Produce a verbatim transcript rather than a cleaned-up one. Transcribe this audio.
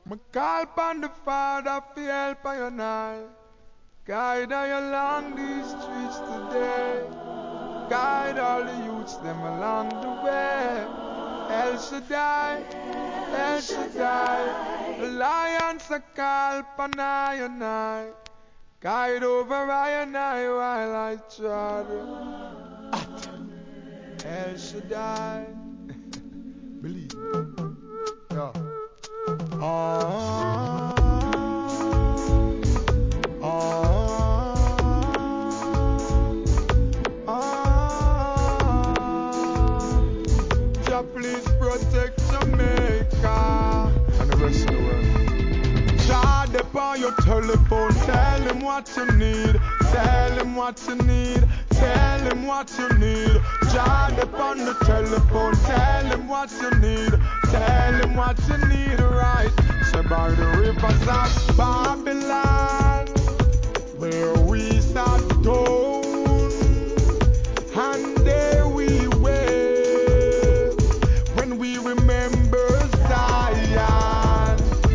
Me call upon the Father for help on your night. Guide I along these streets today. Guide all the youths them along the way. El Shaddai, El Shaddai, the lions are call upon I and I. Guide over I and I while I trod at El Shaddai. Believe. Yeah. Ah, ah, ah. Jah please protect Jamaica and the rest of the world. Jah upon your telephone, tell him what you need, tell him what you need, tell him what you need. Jah upon the telephone, tell him what you need, tell him what you need right